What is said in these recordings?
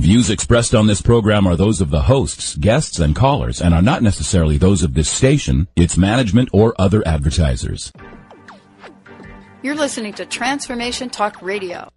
views expressed on this program are those of the hosts, guests, and callers, and are not necessarily those of this station, its management, or other advertisers. You're listening to Transformation Talk Radio.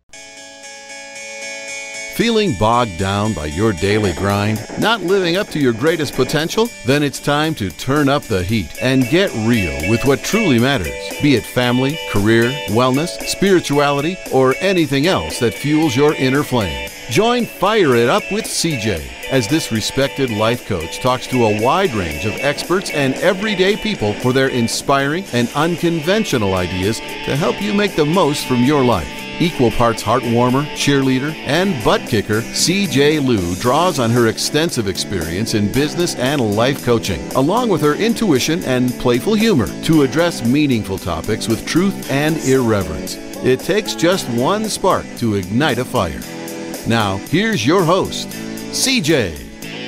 Feeling bogged down by your daily grind? Not living up to your greatest potential? Then it's time to turn up the heat and get real with what truly matters. Be it family, career, wellness, spirituality, or anything else that fuels your inner flame. Join Fire It Up with CJ as this respected life coach talks to a wide range of experts and everyday people for their inspiring and unconventional ideas to help you make the most from your life. Equal parts heartwarmer, cheerleader, and butt kicker, CJ Liu draws on her extensive experience in business and life coaching, along with her intuition and playful humor, to address meaningful topics with truth and irreverence. It takes just one spark to ignite a fire. Now, here's your host, CJ.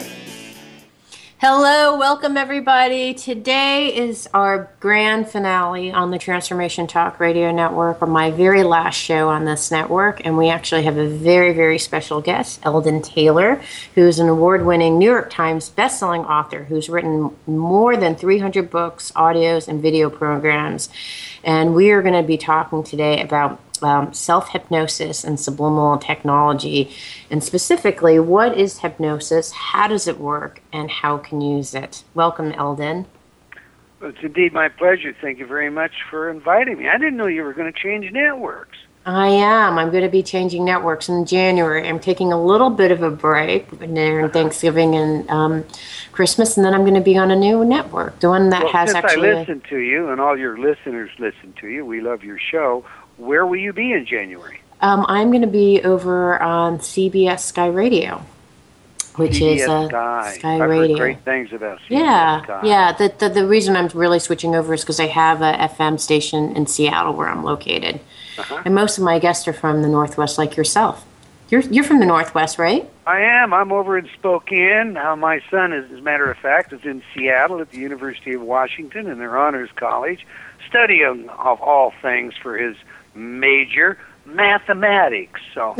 Hello, welcome everybody. Today is our grand finale on the Transformation Talk Radio Network, or my very last show on this network, and we actually have a very, very special guest, Eldon Taylor, who is an award-winning New York Times bestselling author who's written more than 300 books, audios, and video programs, and we are going to be talking today about self-hypnosis and subliminal technology, and specifically, what is hypnosis, how does it work, and how can you use it? Welcome, Eldon. Well, it's indeed my pleasure. Thank you very much for inviting me. I didn't know you were going to change networks. I am. I'm going to be changing networks in January. I'm taking a little bit of a break during Thanksgiving and Christmas, and then I'm going to be on a new network, the one that has since actually... I listen to you, and all your listeners listen to you, we love your show. Where will you be in January? I'm going to be over on CBS Sky Radio, which CBS is Sky Radio. I've heard great things about CBS Sky. Yeah. The reason I'm really switching over is because I have a FM station in Seattle where I'm located, and most of my guests are from the Northwest, like yourself. You're from the Northwest, right? I am. I'm over in Spokane. Now, my son, as a matter of fact, is in Seattle at the University of Washington in their honors college, studying of all things for his major, mathematics. So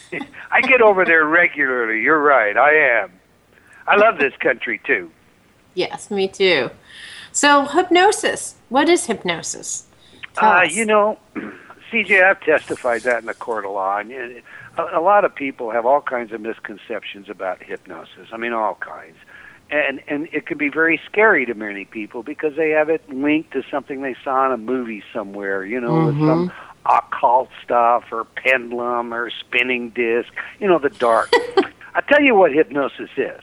I get over there regularly. You're right, I am. I love this country too. Yes, me too. So hypnosis. What is hypnosis? You know, CJ, I've testified that in the court of law, and a lot of people have all kinds of misconceptions about hypnosis. I mean, all kinds. And it can be very scary to many people because they have it linked to something they saw in a movie somewhere, you know, with some occult stuff or pendulum or spinning disc, you know, the dark. I'll tell you what hypnosis is.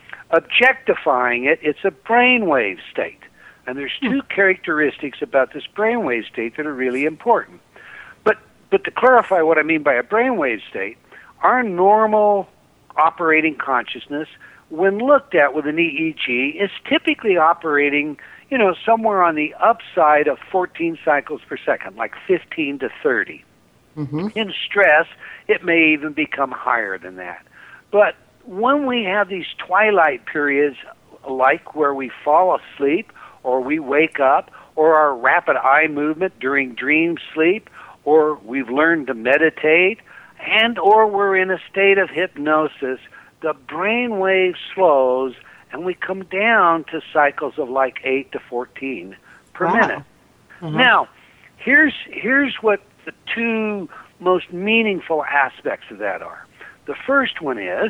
Objectifying it, it's a brainwave state. And there's two characteristics about this brainwave state that are really important. But to clarify what I mean by a brainwave state, our normal operating consciousness, when looked at with an EEG, is typically operating, you know, somewhere on the upside of 14 cycles per second, like 15 to 30. In stress, it may even become higher than that. But when we have these twilight periods, like where we fall asleep or we wake up, or our rapid eye movement during dream sleep, or we've learned to meditate, and or we're in a state of hypnosis, the brain wave slows, and we come down to cycles of like 8 to 14 per minute. Now, here's what the two most meaningful aspects of that are. The first one is,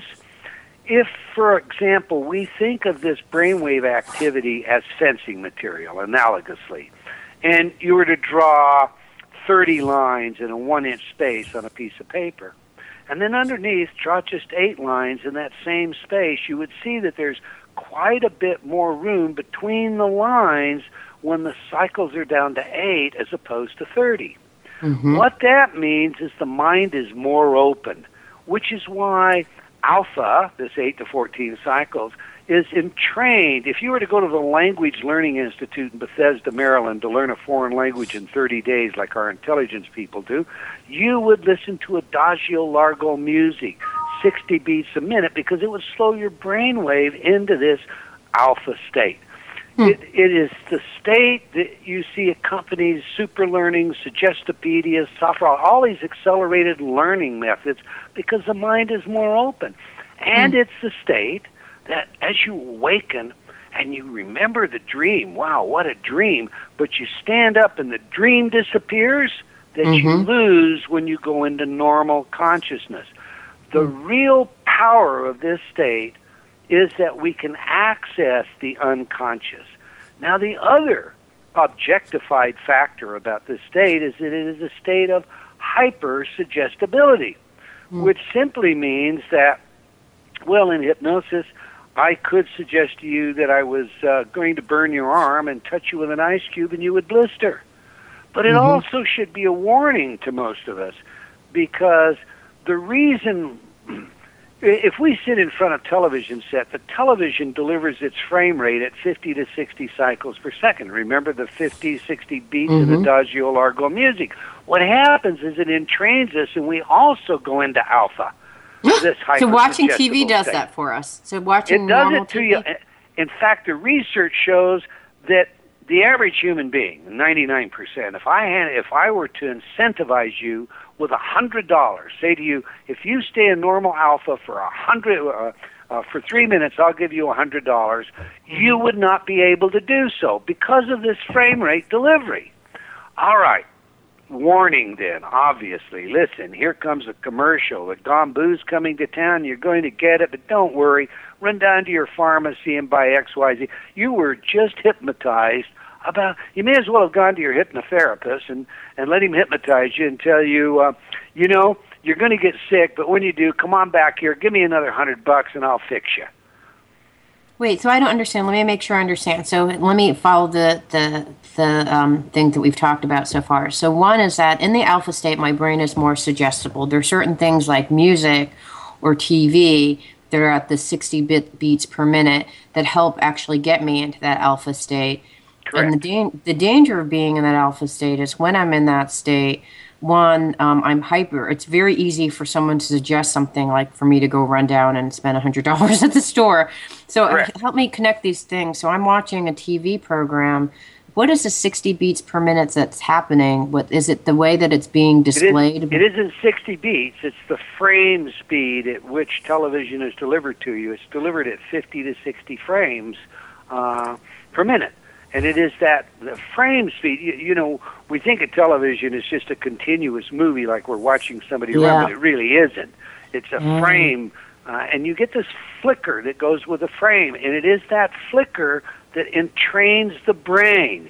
if, for example, we think of this brainwave activity as fencing material, analogously, and you were to draw 30 lines in a 1-inch space on a piece of paper, and then underneath, draw just 8 lines in that same space, you would see that there's quite a bit more room between the lines when the cycles are down to 8 as opposed to 30. What that means is the mind is more open, which is why alpha, this 8 to 14 cycles, is entrained. If you were to go to the Language Learning Institute in Bethesda, Maryland, to learn a foreign language in 30 days like our intelligence people do, you would listen to adagio largo music, 60 beats a minute, because it would slow your brain wave into this alpha state. It is the state that you see accompanies super learning, Suggestipedia, software, all these accelerated learning methods, because the mind is more open. And it's the state that as you awaken and you remember the dream, wow, what a dream, but you stand up and the dream disappears, that you lose when you go into normal consciousness. The real power of this state is that we can access the unconscious. Now, the other objectified factor about this state is that it is a state of hyper-suggestibility, which simply means that, well, in hypnosis, I could suggest to you that I was going to burn your arm and touch you with an ice cube and you would blister. But it also should be a warning to most of us, because the reason, if we sit in front of a television set, the television delivers its frame rate at 50 to 60 cycles per second. Remember the 50, 60 beats of the Adagio Largo music. What happens is it entrains us, and we also go into alpha. So watching TV does that for us. So watching it does normal it to TV? you. In fact, the research shows that the average human being, 99%, if I were to incentivize you with $100, say to you, if you stay in normal alpha for for 3 minutes, I'll give you $100, you would not be able to do so because of this frame rate delivery. All right. Warning then, obviously. Listen, here comes a commercial. The Gombu's coming to town. You're going to get it, but don't worry. Run down to your pharmacy and buy XYZ. You were just hypnotized about, you may as well have gone to your hypnotherapist and let him hypnotize you and tell you, you're going to get sick, but when you do, come on back here, give me another $100 and I'll fix you. Wait, so I don't understand. Let me make sure I understand. So let me follow the thing that we've talked about so far. So one is that in the alpha state, my brain is more suggestible. There are certain things like music or TV that are at the 60 beats per minute that help actually get me into that alpha state. Correct. And the danger of being in that alpha state is when I'm in that state, one, I'm hyper. It's very easy for someone to suggest something like for me to go run down and spend $100 at the store. So help me connect these things. So I'm watching a TV program. What is the 60 beats per minute that's happening? What is it? The way that it's being displayed? It isn't 60 beats. It's the frame speed at which television is delivered to you. It's delivered at 50 to 60 frames per minute. And it is that the frame speed, we think of television as just a continuous movie like we're watching somebody run, but it really isn't. It's a frame, and you get this flicker that goes with the frame, and it is that flicker that entrains the brain,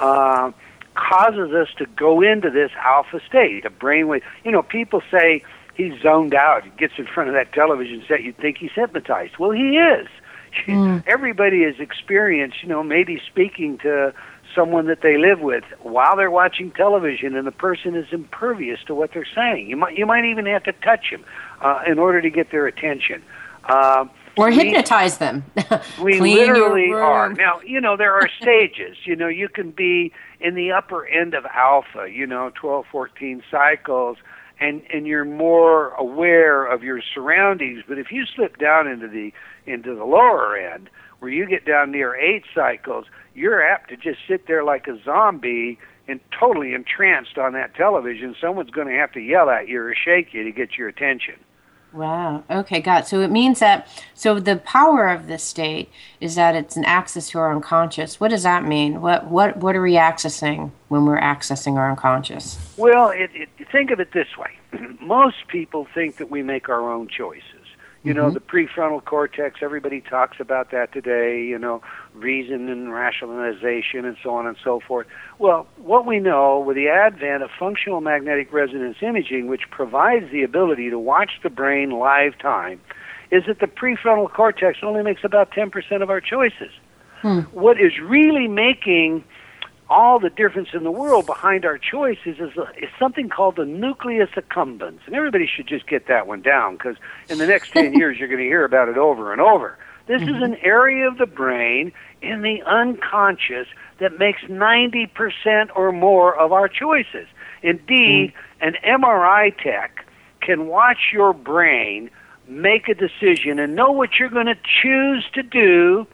causes us to go into this alpha state, a brainwave. People say he's zoned out, he gets in front of that television set, you'd think he's hypnotized. Well, he is. Everybody has experienced, maybe speaking to someone that they live with while they're watching television, and the person is impervious to what they're saying. You might even have to touch them in order to get their attention. Or hypnotize them. We literally are. Now, there are stages. You can be in the upper end of alpha, 12, 14 cycles, and you're more aware of your surroundings. But if you slip down into the lower end, where you get down near 8 cycles, you're apt to just sit there like a zombie and totally entranced on that television. Someone's going to have to yell at you or shake you to get your attention. Wow. Okay, got it. So it means that, so the power of this state is that it's an access to our unconscious. What does that mean? What are we accessing when we're accessing our unconscious? Well, think of it this way. Most people think that we make our own choices. The prefrontal cortex, everybody talks about that today, reason and rationalization and so on and so forth. Well, what we know with the advent of functional magnetic resonance imaging, which provides the ability to watch the brain live time, is that the prefrontal cortex only makes about 10% of our choices. What is really making all the difference in the world behind our choices is something called the nucleus accumbens. And everybody should just get that one down, because in the next 10 years you're going to hear about it over and over. This is an area of the brain in the unconscious that makes 90% or more of our choices. Indeed, an MRI tech can watch your brain make a decision and know what you're going to choose to do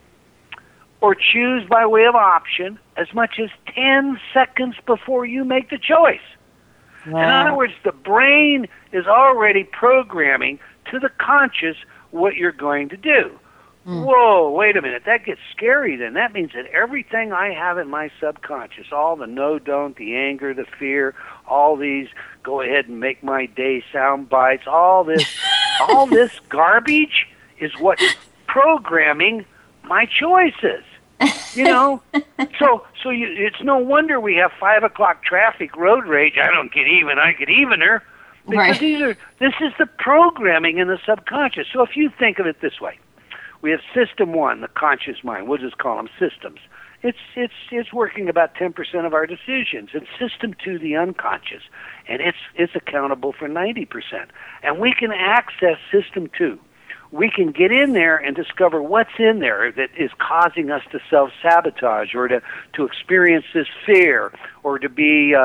or choose by way of option as much as 10 seconds before you make the choice. Wow. In other words, the brain is already programming to the conscious what you're going to do. Whoa, wait a minute. That gets scary then. That means that everything I have in my subconscious, all the no, don't, the anger, the fear, all these go ahead and make my day sound bites, all this garbage is what's programming my choices. You know? So it's no wonder we have 5 o'clock traffic road rage. I don't get even, I get evener. Because this is the programming in the subconscious. So if you think of it this way, we have system 1, the conscious mind. We'll just call them systems. It's working about 10% of our decisions. And system 2, the unconscious, and it's accountable for 90%. And we can access system 2. We can get in there and discover what's in there that is causing us to self-sabotage or to experience this fear or to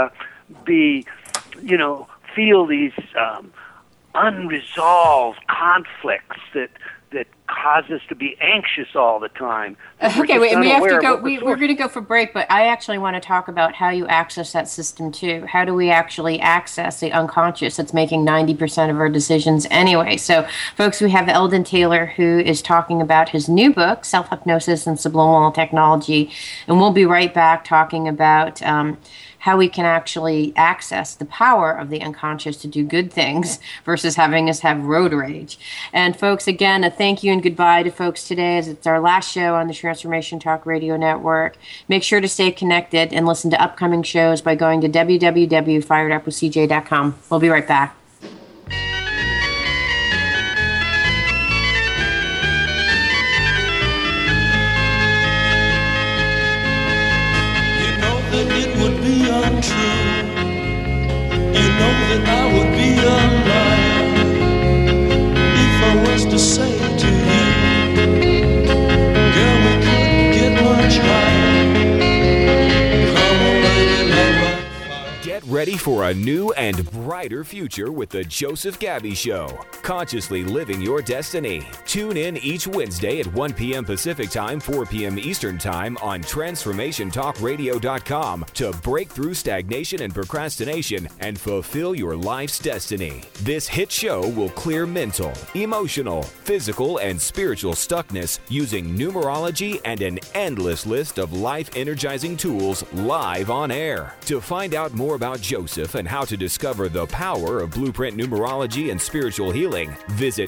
feel these unresolved conflicts that cause us to be anxious all the time. Okay, wait, we have to go. We're going to go for break, but I actually want to talk about how you access that system too. How do we actually access the unconscious that's making 90% of our decisions anyway? So, folks, we have Eldon Taylor, who is talking about his new book, Self-Hypnosis and Subliminal Technology, and we'll be right back talking about how we can actually access the power of the unconscious to do good things versus having us have road rage. And folks, again, a thank you and goodbye to folks today, as it's our last show on the Transformation Talk Radio Network. Make sure to stay connected and listen to upcoming shows by going to www.firedupwithcj.com. We'll be right back. It would be untrue. You know that I would be a liar if I was to say to you, girl, we couldn't get much higher. Come on, baby, love my fire. Get ready for a new and brighter future with the Joseph Gabby Show. Consciously living your destiny. Tune in each Wednesday at 1 p.m. Pacific Time, 4 p.m. Eastern Time on TransformationTalkRadio.com to break through stagnation and procrastination and fulfill your life's destiny. This hit show will clear mental, emotional, physical, and spiritual stuckness using numerology and an endless list of life-energizing tools live on air. To find out more about Joseph and how to discover the power of blueprint numerology and spiritual healing, visit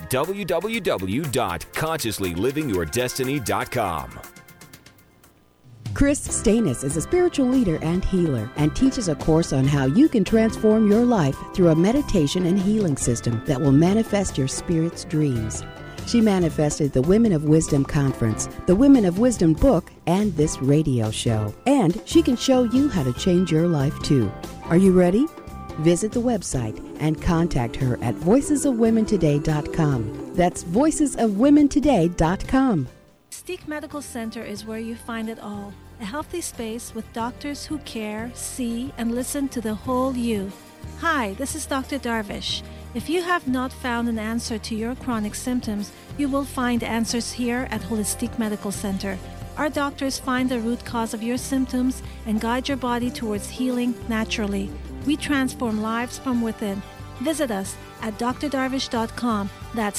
www.consciouslylivingyourdestiny.com. Chris Stanis is a spiritual leader and healer and teaches a course on how you can transform your life through a meditation and healing system that will manifest your spirit's dreams. She manifested the Women of Wisdom Conference, the Women of Wisdom book, and this radio show. And she can show you how to change your life too. Are you ready? Visit the website and contact her at voicesofwomentoday.com. That's voicesofwomentoday.com. Holistic Medical Center is where you find it all. A healthy space with doctors who care, see, and listen to the whole you. Hi, this is Dr. Darvish. If you have not found an answer to your chronic symptoms, you will find answers here at Holistic Medical Center. Our doctors find the root cause of your symptoms and guide your body towards healing naturally. We transform lives from within. Visit us at drdarvish.com. That's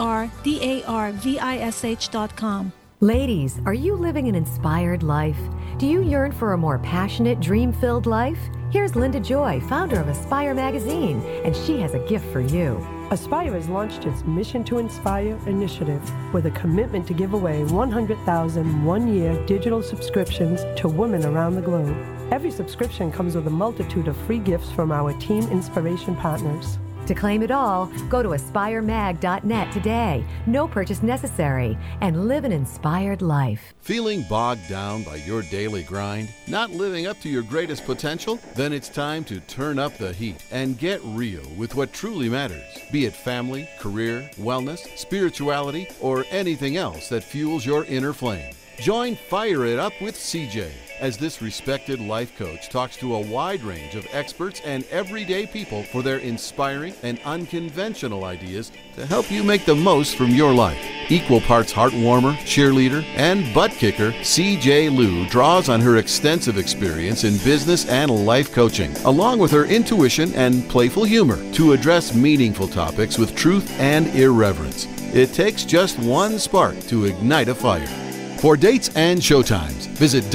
DRDARVISH.com. Ladies, are you living an inspired life? Do you yearn for a more passionate, dream-filled life? Here's Linda Joy, founder of Aspire Magazine, and she has a gift for you. Aspire has launched its Mission to Inspire initiative with a commitment to give away 100,000 one-year digital subscriptions to women around the globe. Every subscription comes with a multitude of free gifts from our team inspiration partners. To claim it all, go to aspiremag.net today. No purchase necessary, and live an inspired life. Feeling bogged down by your daily grind? Not living up to your greatest potential? Then it's time to turn up the heat and get real with what truly matters. Be it family, career, wellness, spirituality, or anything else that fuels your inner flame. Join Fire It Up with CJ as this respected life coach talks to a wide range of experts and everyday people for their inspiring and unconventional ideas to help you make the most from your life. Equal parts heartwarmer, cheerleader, and butt kicker, CJ Liu draws on her extensive experience in business and life coaching, along with her intuition and playful humor, to address meaningful topics with truth and irreverence. It takes just one spark to ignite a fire. For dates and showtimes, visit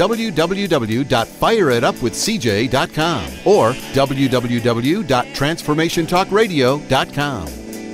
www.fireitupwithcj.com or www.transformationtalkradio.com.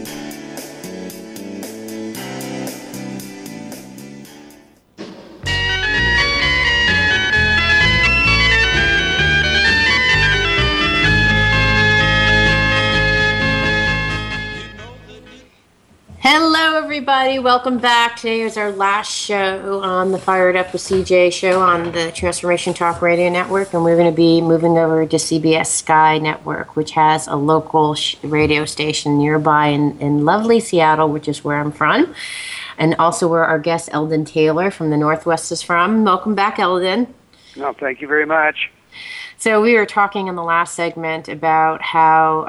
Hello, everybody. Welcome back. Today is our last show on the Fired Up with CJ show on the Transformation Talk Radio Network, and we're going to be moving over to CBS Sky Network, which has a local radio station nearby in lovely Seattle, which is where I'm from, and also where our guest Eldon Taylor from the Northwest is from. Welcome back, Eldon. No, thank you very much. So we were talking in the last segment about how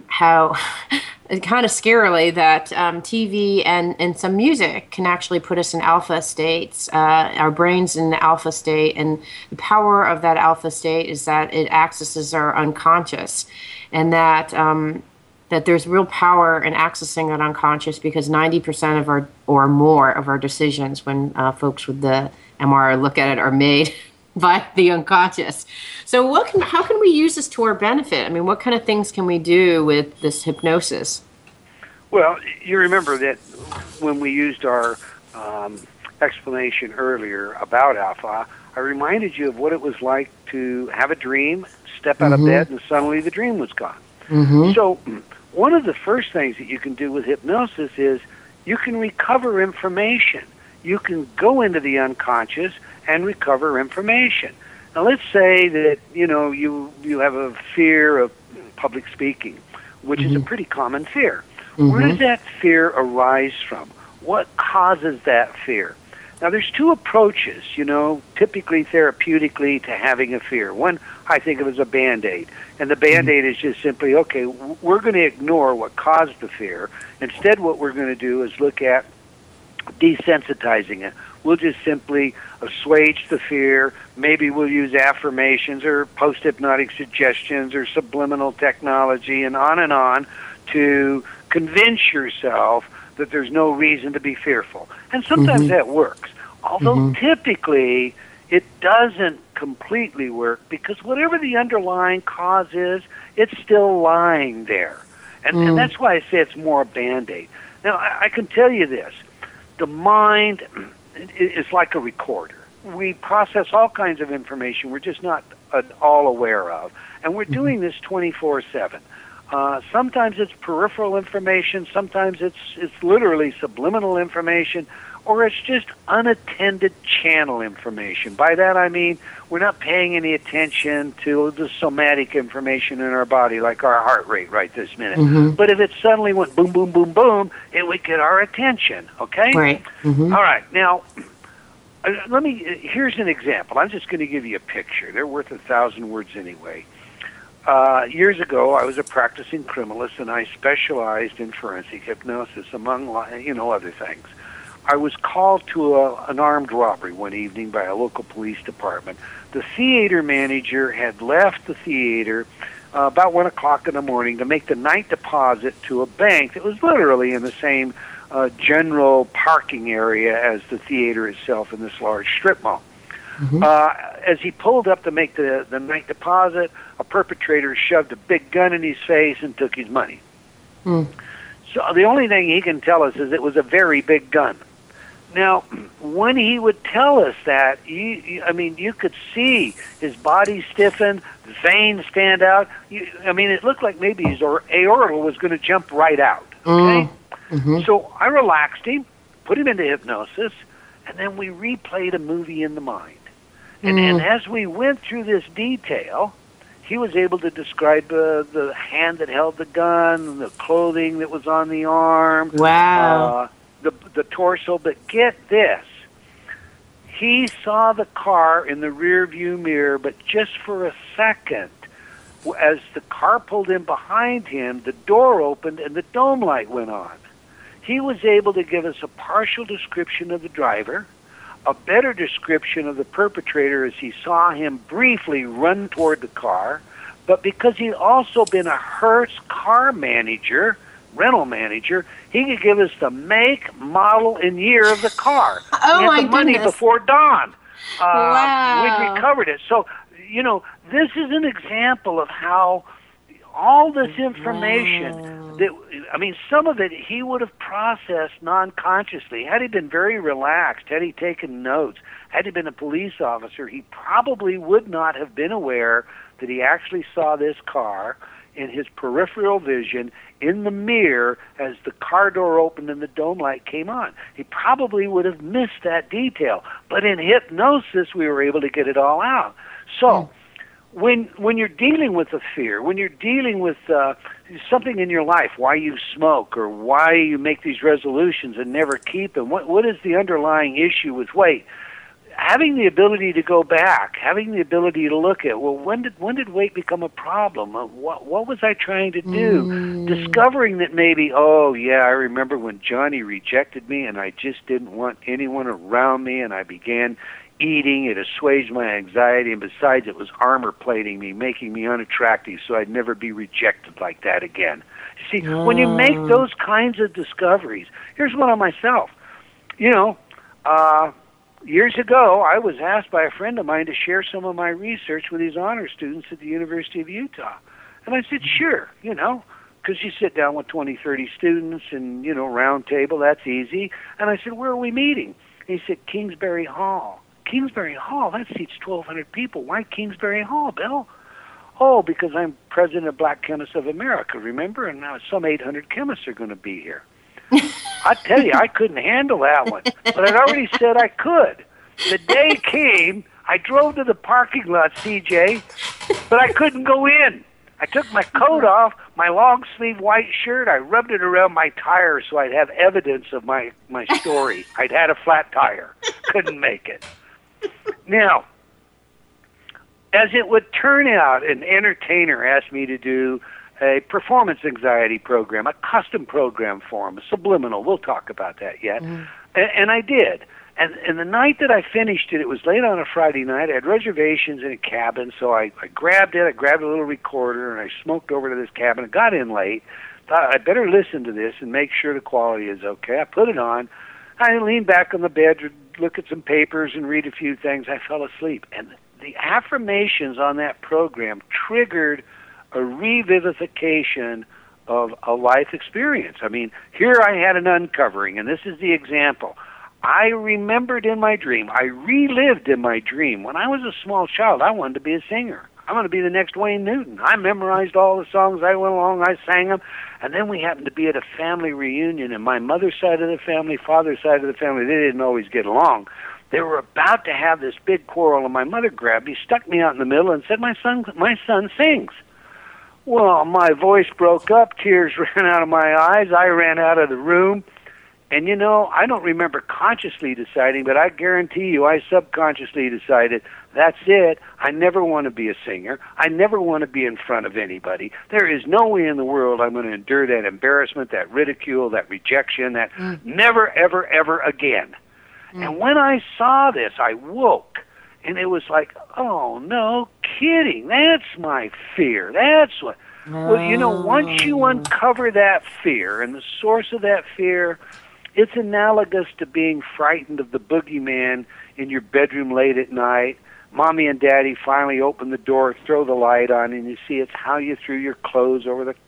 kind of scarily that TV and some music can actually put us in alpha states, our brains in the alpha state, and the power of that alpha state is that it accesses our unconscious, and that there's real power in accessing that unconscious, because 90% of our or more of our decisions when folks with the MR look at it are made by the unconscious. So how can we use this to our benefit? I mean, what kind of things can we do with this hypnosis? Well, you remember that when we used our explanation earlier about alpha, I reminded you of what it was like to have a dream, step out of bed, and suddenly the dream was gone. So one of the first things that you can do with hypnosis is you can recover information. You can go into the unconscious and recover information. Now, let's say that you have a fear of public speaking, which is a pretty common fear. Where does that fear arise from? What causes that fear? Now, there's two approaches, typically therapeutically to having a fear. One I think of as a Band-Aid, and the Band-Aid is just simply, okay, we're going to ignore what caused the fear. Instead, what we're going to do is look at desensitizing it. We'll just simply assuage the fear. Maybe we'll use affirmations or post-hypnotic suggestions or subliminal technology and on to convince yourself that there's no reason to be fearful. And sometimes that works. Although typically it doesn't completely work, because whatever the underlying cause is, it's still lying there. And that's why I say it's more a Band-Aid. Now, I can tell you this. The mind is like a recorder. We process all kinds of information we're just not all aware of. And we're doing this 24/7. Sometimes it's peripheral information, sometimes it's literally subliminal information, or it's just unattended channel information. By that I mean we're not paying any attention to the somatic information in our body, like our heart rate right this minute. But if it suddenly went boom, boom, boom, boom, it would get our attention, okay? Right. All right, now, here's an example. I'm just going to give you a picture. They're worth 1,000 words anyway. Years ago, I was a practicing criminalist, and I specialized in forensic hypnosis, among other things. I was called to an armed robbery one evening by a local police department. The theater manager had left the theater about 1 o'clock in the morning to make the night deposit to a bank that was literally in the same general parking area as the theater itself in this large strip mall. As he pulled up to make the night deposit, a perpetrator shoved a big gun in his face and took his money. So the only thing he can tell us is it was a very big gun. Now, when he would tell us that, you could see his body stiffen, veins stand out. It looked like maybe his aorta was going to jump right out. Okay? So I relaxed him, put him into hypnosis, and then we replayed a movie in the mind. And as we went through this detail, he was able to describe the hand that held the gun, the clothing that was on the arm. Wow. The torso. But get this. He saw the car in the rear view mirror, but just for a second. As the car pulled in behind him, the door opened and the dome light went on. He was able to give us a partial description of the driver, a better description of the perpetrator as he saw him briefly run toward the car, but because he'd also been a Hertz car manager, rental manager. He could give us the make, model, and year of the car. Oh, we had my the money goodness. before dawn. Wow. We'd recovered it. So, this is an example of how all this information, some of it he would have processed non-consciously. Had he been very relaxed, had he taken notes, had he been a police officer, he probably would not have been aware that he actually saw this car in his peripheral vision in the mirror as the car door opened and the dome light came on. He probably would have missed that detail. But in hypnosis, we were able to get it all out. So when you're dealing with a fear, when you're dealing with something in your life, why you smoke or why you make these resolutions and never keep them, what is the underlying issue with weight? Having the ability to go back, having the ability to look at, well, when did weight become a problem? What was I trying to do? Discovering that maybe, I remember when Johnny rejected me and I just didn't want anyone around me, and I began eating. It assuaged my anxiety, and besides, it was armor plating me, making me unattractive, so I'd never be rejected like that again. You see, when you make those kinds of discoveries, here's one on myself. Years ago, I was asked by a friend of mine to share some of my research with these honor students at the University of Utah. And I said, sure, because you sit down with 20, 30 students and, round table, that's easy. And I said, where are we meeting? And he said, Kingsbury Hall. Kingsbury Hall, that seats 1,200 people. Why Kingsbury Hall, Bill? Oh, because I'm president of Black Chemists of America, remember? And now some 800 chemists are going to be here. I tell you, I couldn't handle that one. But I'd already said I could. The day came, I drove to the parking lot, CJ, but I couldn't go in. I took my coat off, my long-sleeve white shirt, I rubbed it around my tire so I'd have evidence of my story. I'd had a flat tire. Couldn't make it. Now, as it would turn out, an entertainer asked me to do a performance anxiety program, a custom program for him, a subliminal. We'll talk about that yet. And I did. And the night that I finished it, it was late on a Friday night. I had reservations in a cabin, so I grabbed it. I grabbed a little recorder, and I smoked over to this cabin. I got in late. Thought I'd better listen to this and make sure the quality is okay. I put it on. I leaned back on the bed to look at some papers and read a few things. I fell asleep. And the affirmations on that program triggered a revivification of a life experience. I mean, here I had an uncovering, and this is the example. I remembered in my dream, I relived in my dream, when I was a small child, I wanted to be a singer. I wanted to be the next Wayne Newton. I memorized all the songs. I went along, I sang them, and then we happened to be at a family reunion, and my mother's side of the family, father's side of the family, they didn't always get along. They were about to have this big quarrel, and my mother grabbed me, stuck me out in the middle, and said, my son sings. Well, my voice broke up, tears ran out of my eyes, I ran out of the room, and I don't remember consciously deciding, but I guarantee you I subconsciously decided, that's it, I never want to be a singer, I never want to be in front of anybody, there is no way in the world I'm going to endure that embarrassment, that ridicule, that rejection, that never, ever, ever again. And when I saw this, I woke. And it was like, oh, no kidding. That's my fear. That's what. Well, once you uncover that fear and the source of that fear, it's analogous to being frightened of the boogeyman in your bedroom late at night. Mommy and Daddy finally open the door, throw the light on, and you see it's how you threw your clothes over the,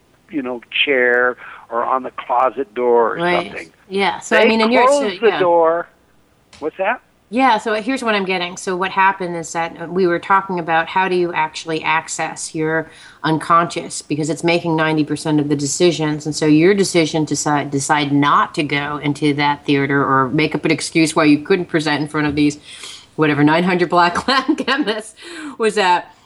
chair or on the closet door or something. Yeah. So, they close the door. What's that? Yeah, so here's what I'm getting. So what happened is that we were talking about how do you actually access your unconscious, because it's making 90% of the decisions. And so your decision to decide not to go into that theater or make up an excuse why you couldn't present in front of these, 900 black Latin chemists was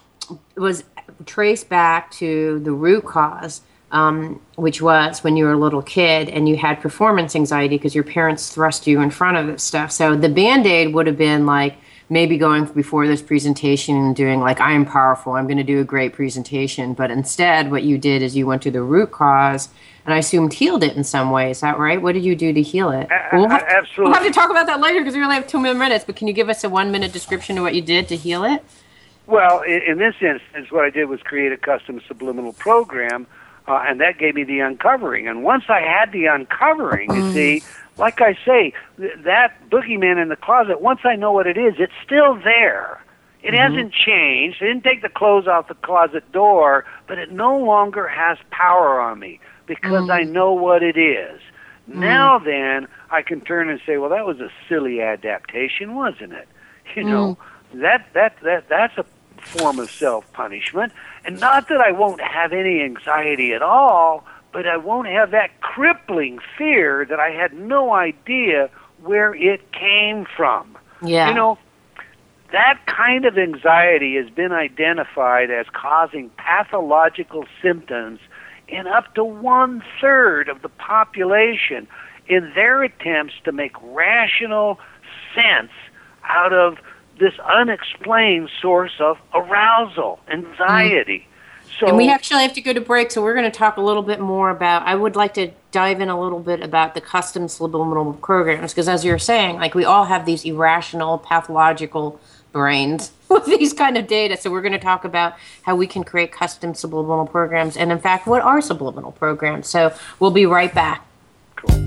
traced back to the root cause, which was when you were a little kid and you had performance anxiety because your parents thrust you in front of this stuff. So the Band-Aid would have been like maybe going before this presentation and doing like, I am powerful, I'm going to do a great presentation. But instead, what you did is you went to the root cause and I assumed healed it in some way. Is that right? What did you do to heal it? Absolutely. We'll have to talk about that later because we only have 2 minutes. But can you give us a 1-minute description of what you did to heal it? Well, in this instance, what I did was create a custom subliminal program and that gave me the uncovering. And once I had the uncovering, you see, like I say, that boogeyman in the closet, once I know what it is, it's still there. It hasn't changed. I didn't take the clothes off the closet door, but it no longer has power on me because I know what it is. Now then, I can turn and say, well, that was a silly adaptation, wasn't it? You know, that's a form of self-punishment. And not that I won't have any anxiety at all, but I won't have that crippling fear that I had no idea where it came from. Yeah. You know, that kind of anxiety has been identified as causing pathological symptoms in up to 1/3 of the population in their attempts to make rational sense out of this unexplained source of arousal, anxiety. So, and we actually have to go to break, so we're going to talk a little bit more about, I would like to dive in a little bit about the custom subliminal programs, because as you're saying, like, we all have these irrational, pathological brains with these kind of data. So we're going to talk about how we can create custom subliminal programs, and in fact, what are subliminal programs. So we'll be right back. Cool.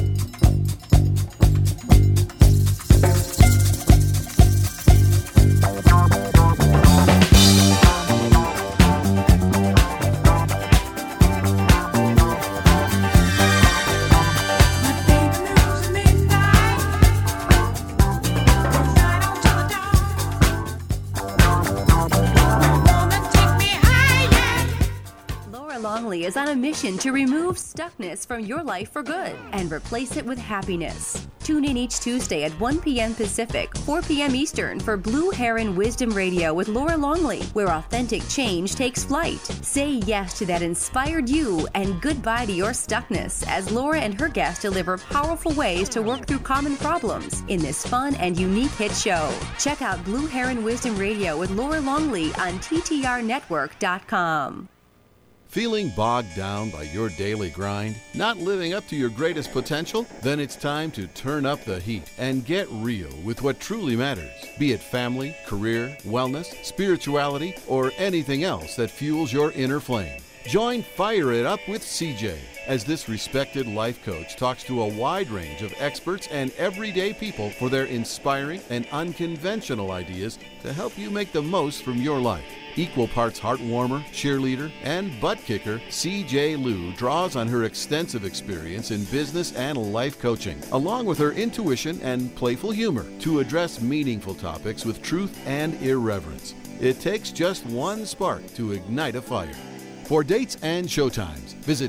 Is on a mission to remove stuckness from your life for good and replace it with happiness. Tune in each Tuesday at 1 p.m. Pacific, 4 p.m. Eastern for Blue Heron Wisdom Radio with Laura Longley, where authentic change takes flight. Say yes to that inspired you and goodbye to your stuckness as Laura and her guests deliver powerful ways to work through common problems in this fun and unique hit show. Check out Blue Heron Wisdom Radio with Laura Longley on TTRnetwork.com. Feeling bogged down by your daily grind? Not living up to your greatest potential? Then it's time to turn up the heat and get real with what truly matters. Be it family, career, wellness, spirituality, or anything else that fuels your inner flame. Join Fire It Up with CJ as this respected life coach talks to a wide range of experts and everyday people for their inspiring and unconventional ideas to help you make the most from your life. Equal parts heart-warmer, cheerleader, and butt-kicker, CJ Liu draws on her extensive experience in business and life coaching, along with her intuition and playful humor, to address meaningful topics with truth and irreverence. It takes just one spark to ignite a fire. For dates and showtimes, visit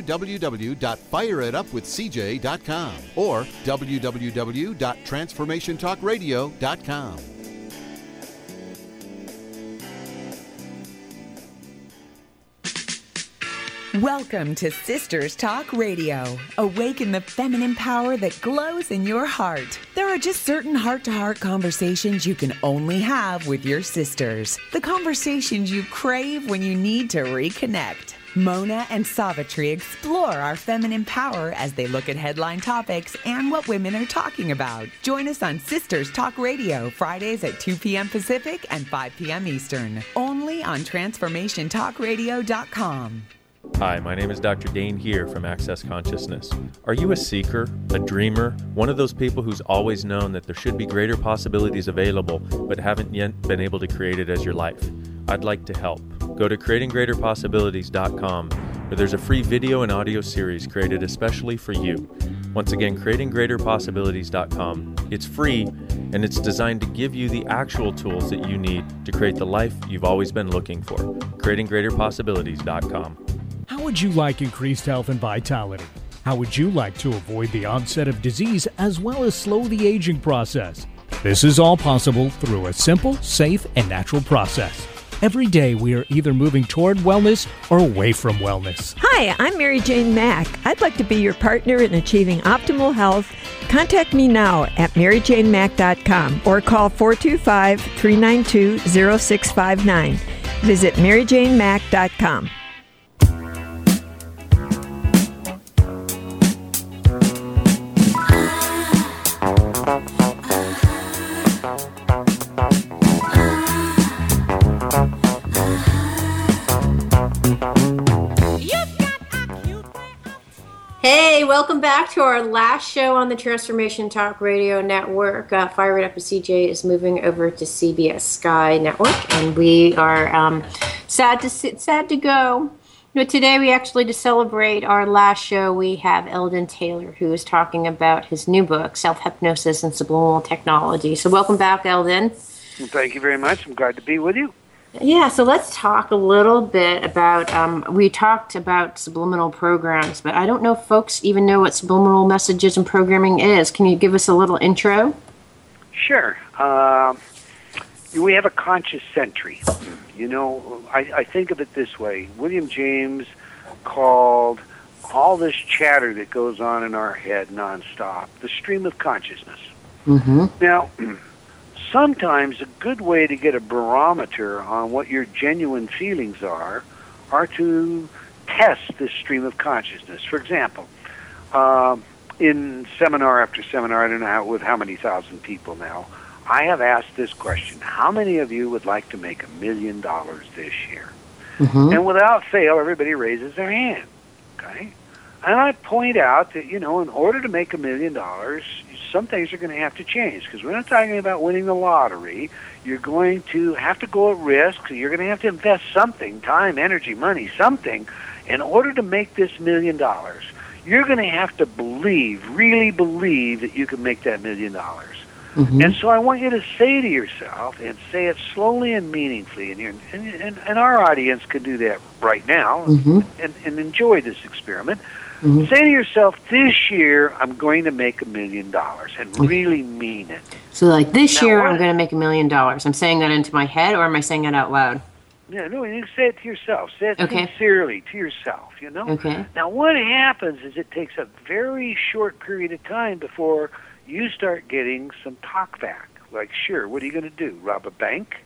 www.fireitupwithcj.com or www.transformationtalkradio.com. Welcome to Sisters Talk Radio. Awaken the feminine power that glows in your heart. There are just certain heart-to-heart conversations you can only have with your sisters. The conversations you crave when you need to reconnect. Mona and Savitri explore our feminine power as they look at headline topics and what women are talking about. Join us on Sisters Talk Radio, Fridays at 2 p.m. Pacific and 5 p.m. Eastern. Only on TransformationTalkRadio.com. Hi, my name is Dr. Dane here from Access Consciousness. Are you a seeker, a dreamer, one of those people who's always known that there should be greater possibilities available but haven't yet been able to create it as your life? I'd like to help. Go to creatinggreaterpossibilities.com where there's a free video and audio series created especially for you. Once again, creatinggreaterpossibilities.com. It's free and it's designed to give you the actual tools that you need to create the life you've always been looking for. creatinggreaterpossibilities.com. How would you like increased health and vitality? How would you like to avoid the onset of disease as well as slow the aging process? This is all possible through a simple, safe, and natural process. Every day we are either moving toward wellness or away from wellness. Hi, I'm Mary Jane Mack. I'd like to be your partner in achieving optimal health. Contact me now at maryjanemack.com or call 425-392-0659. Visit maryjanemack.com. Yep. welcome back to our last show on the Transformation Talk Radio Network. Fire It Up with CJ is moving over to CBS Sky Network, and we are sad to go. Today we actually, to celebrate our last show, we have Eldon Taylor, who is talking about his new book, Self-Hypnosis and Subliminal Technology. So welcome back, Eldon. Well, thank you very much. I'm glad to be with you. Yeah, so let's talk a little bit about, we talked about subliminal programs, but I don't know if folks even know what subliminal messages and programming is. Can you give us a little intro? Sure. We have a conscious century. I think of it this way. William James called all this chatter that goes on in our head nonstop the stream of consciousness. Mm-hmm. Now, sometimes a good way to get a barometer on what your genuine feelings are to test this stream of consciousness. For example, in seminar after seminar, I don't know with how many thousand people now, I have asked this question: how many of you would like to make $1 million this year? Mm-hmm. And without fail, everybody raises their hand. Okay? And I point out that, in order to make $1 million, some things are going to have to change, because we're not talking about winning the lottery. You're going to have to go at risk. You're going to have to invest something, time, energy, money, something, in order to make this $1 million. You're going to have to really believe that you can make that $1 million. Mm-hmm. And so I want you to say to yourself, and say it slowly and meaningfully, and our audience can do that right now, mm-hmm. and enjoy this experiment. Mm-hmm. Say to yourself, this year I'm going to make $1 million, and really mean it. So like this Now, year what- I'm going to make $1 million. I'm saying that into my head, or am I saying it out loud? Yeah, no, you say it to yourself. Say it Okay. sincerely to yourself, Okay. Now, what happens is it takes a very short period of time before you start getting some talk back. Like, sure, what are you going to do? Rob a bank?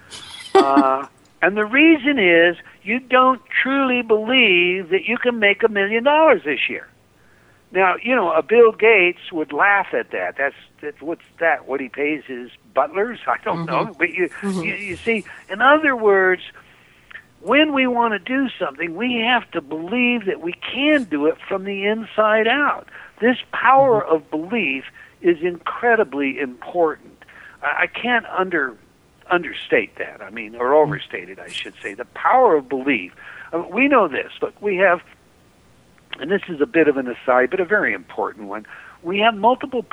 And the reason is you don't truly believe that you can make $1 million this year. Now, a Bill Gates would laugh at that. That's what's that? What he pays his butlers? I don't know. But you see, in other words, when we want to do something, we have to believe that we can do it from the inside out. This power of belief is incredibly important. I can't understate that. Or overstate it, I should say. The power of belief. We know this. Look, we have, and this is a bit of an aside, but a very important one. We have multiple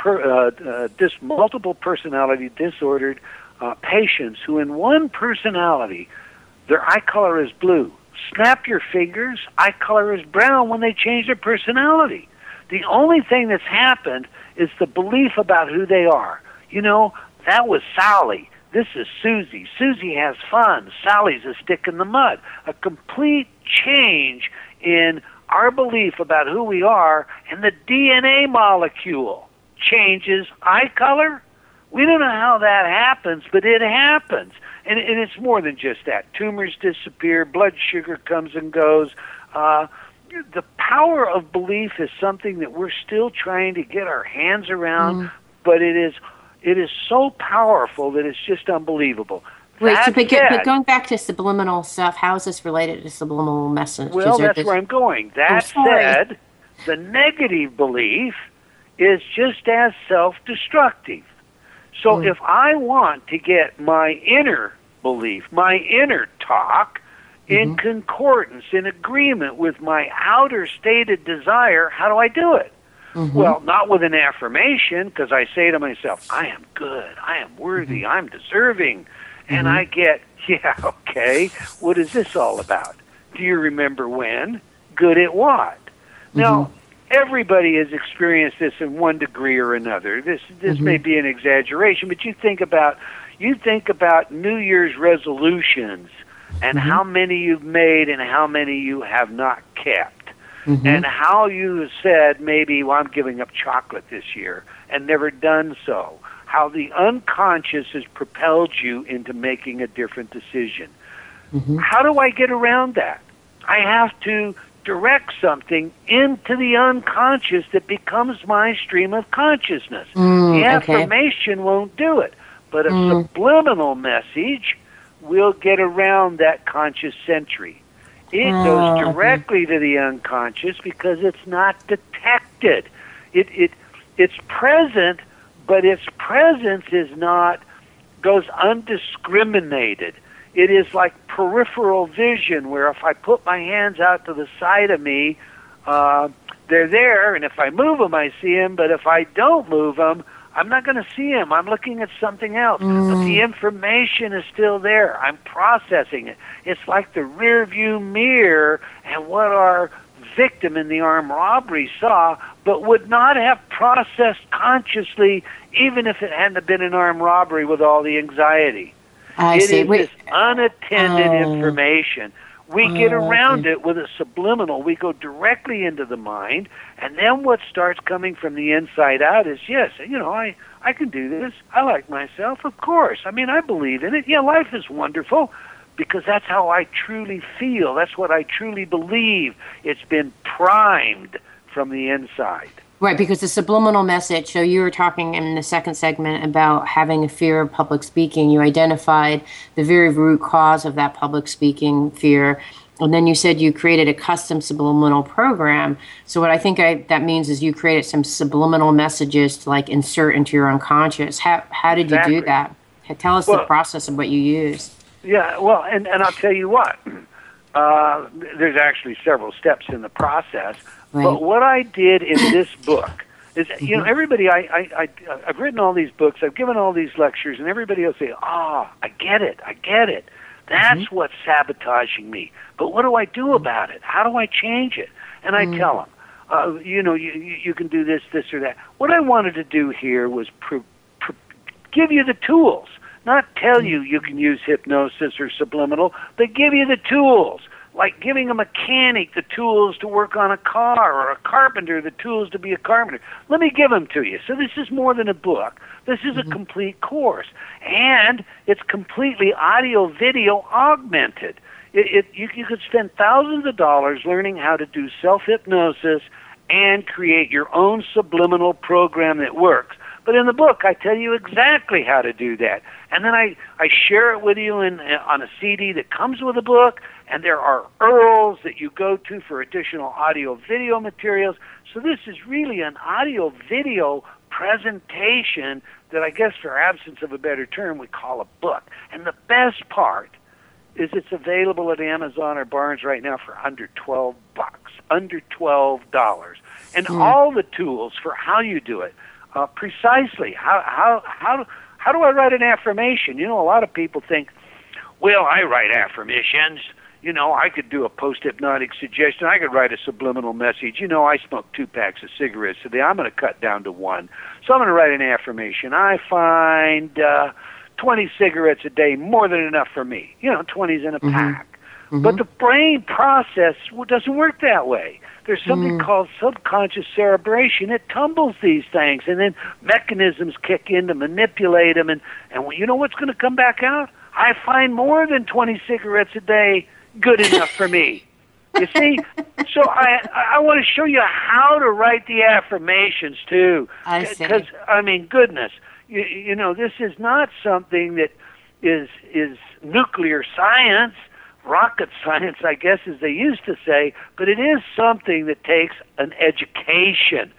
personality disordered patients who, in one personality, their eye color is blue. Snap your fingers, eye color is brown when they change their personality. The only thing that's happened is the belief about who they are. That was Sally. This is Susie. Susie has fun. Sally's a stick in the mud. A complete change in our belief about who we are, and the DNA molecule changes eye color. We don't know how that happens, but it happens. And it's more than just that. Tumors disappear, blood sugar comes and goes. The power of belief is something that we're still trying to get our hands around, but it is so powerful that it's just unbelievable. Wait, That but said- going back to subliminal stuff, how is this related to subliminal messages? Well, Or that's just- where I'm going. That sorry. said, the negative belief is just as self-destructive. So if I want to get my inner belief, my inner talk, in concordance, in agreement with my outer stated desire, how do I do it? Well, not with an affirmation, because I say to myself, I am good, I am worthy, I'm deserving. And I get, yeah, okay, what is this all about? Do you remember when? Good at what? Now, everybody has experienced this in one degree or another. This may be an exaggeration, but you think about New Year's resolutions and how many you've made and how many you have not kept. And how you said, maybe, well, I'm giving up chocolate this year, and never done so. How the unconscious has propelled you into making a different decision. How do I get around that? I have to direct something into the unconscious that becomes my stream of consciousness. The affirmation won't do it, but a subliminal message will get around that conscious century. It goes directly to the unconscious because it's not detected restricted. It's present, but its presence goes undiscriminated. It is like peripheral vision, where if I put my hands out to the side of me, they're there, and if I move them, I see them, but if I don't move them, I'm not going to see them. I'm looking at something else. But the information is still there. I'm processing it. It's like the rear view mirror, and what our victim in the armed robbery saw, but would not have processed consciously, even if it hadn't been an armed robbery with all the anxiety. I see. It is this unattended information. We get around it with a subliminal. We go directly into the mind, and then what starts coming from the inside out is, yes, I can do this. I like myself, of course. I mean, I believe in it. Yeah, life is wonderful because that's how I truly feel. That's what I truly believe. It's been primed from the inside. Right, because the subliminal message, so you were talking in the second segment about having a fear of public speaking. You identified the very root cause of that public speaking fear, and then you said you created a custom subliminal program. So what I think that means is you created some subliminal messages to like insert into your unconscious. How did you do that? Tell us the process of what you used. Yeah, well, and I'll tell you what. There's actually several steps in the process. Right. But what I did in this book is, everybody, I've written all these books, I've given all these lectures, and everybody will say, I get it. That's what's sabotaging me. But what do I do about it? How do I change it? And I tell them, you can do this, or that. What I wanted to do here was give you the tools, not tell you can use hypnosis or subliminal, but give you the tools. Like giving a mechanic the tools to work on a car, or a carpenter the tools to be a carpenter. Let me give them to you. So this is more than a book. This is a complete course. And it's completely audio-video augmented. You could spend thousands of dollars learning how to do self-hypnosis and create your own subliminal program that works. But in the book, I tell you exactly how to do that. And then I share it with you on a CD that comes with the book, and there are URLs that you go to for additional audio-video materials. So this is really an audio-video presentation that I guess, for absence of a better term, we call a book. And the best part is it's available at Amazon or Barnes right now for under $12, under $12. And all the tools for how you do it. Precisely. How do I write an affirmation? A lot of people think, well, I write affirmations. I could do a post-hypnotic suggestion. I could write a subliminal message. I smoke 2 packs of cigarettes today. I'm going to cut down to 1. So I'm going to write an affirmation. I find 20 cigarettes a day more than enough for me. 20's in a pack. But the brain process doesn't work that way. There's something called subconscious cerebration. It tumbles these things, and then mechanisms kick in to manipulate them. And you know what's going to come back out? I find more than 20 cigarettes a day good enough for me. You see? So I want to show you how to write the affirmations, too. I see. Because, goodness, this is not something that is nuclear science, rocket science, I guess, as they used to say, but it is something that takes an education.